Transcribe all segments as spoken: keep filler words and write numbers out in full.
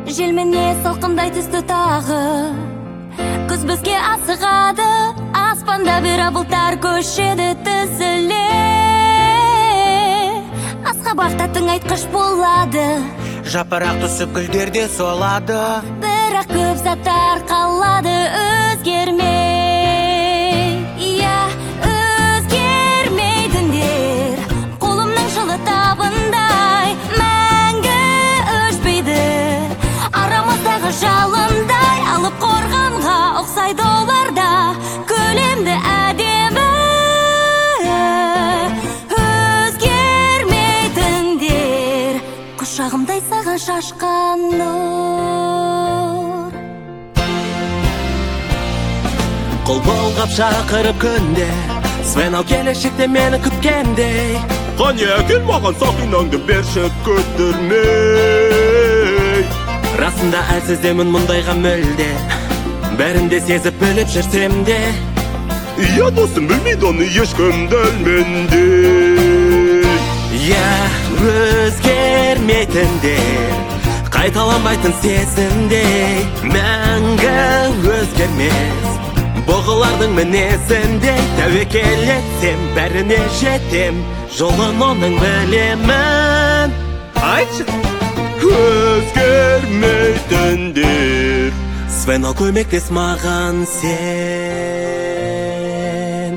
Желмене салқындай түсті тағы, күз бізге асығады, аспанда бері бұлттар көшеді тізіле. Асқабақта тың айтқыш болады, жапырақ түсіп гүлдерде солады, бірақ көп заттар қалады өзгермей. Иә, өзгермейтіндер қолымның жылы табындай, мәңгі өшпейді арамыздағы жалындай. Алып қорғанға ұқсайды олар да көлемді әдемі. Өзгермейтіндер құшағымдай саған шашқан нұр. Қол болғап шақырып күнде, Свен ал келешекте мені күткендей. Қане кел маған сақинаңды берші күттірмей. Расында әлсіздемін мұндайға мүлде, бәрінде сезіп біліп жүрсем де. Иә досым, білмейді оны ешкім дәл Иә, өзгермейтіндер қайталанбайтын сезімдей, мәңгі өзгермес бұғылардың мінезіндей. Тәуекел етсем, бәріне жетем, жолын оның білемін. Айтшы, өзгермейтіндер. Свен ал көмектес маған сен.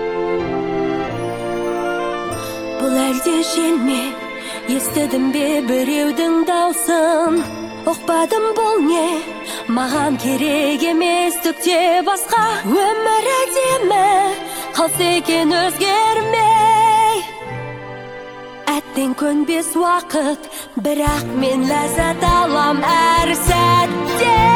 Бұл әлде жел ме, естідім бе біреудің даусын? Ұқпадым бұл не, маған керек емес түкте басқа. Өмір әдемі қалса екен өзгермей. Әттен көнбес уақыт, бірақ мен ләззат алам әр сәттен.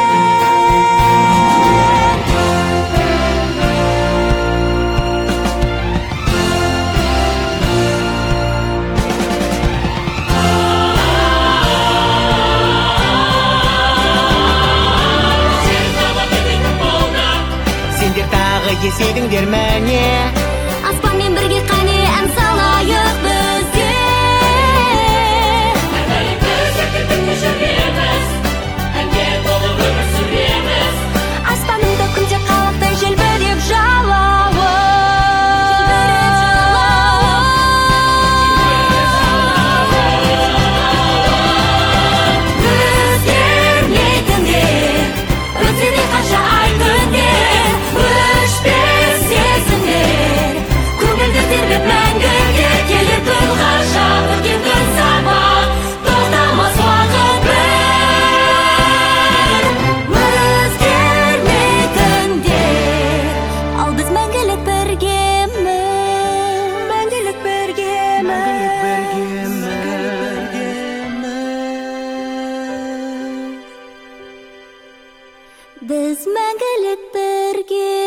Есейдіңдер мәне, аспанмен бірге қане ән салайық бізде. Әмәлік өзгердің жүреміз, әнге толы өмір сүреміз. Аспанымда күнде қалықтай желбіреп жалауы. Өзгермейтіндер, өтсе де қанша ай күндер, өшпес сезімдер, көңілді тербеп мәңгіге келер күн ғажап, өткен күн сабақ, тоқтамас уақыт бір. Өзгермейтіндер, ал біз мәңгілік біргеміз, мәңгілік біргеміз. Біз мәңгілік бірге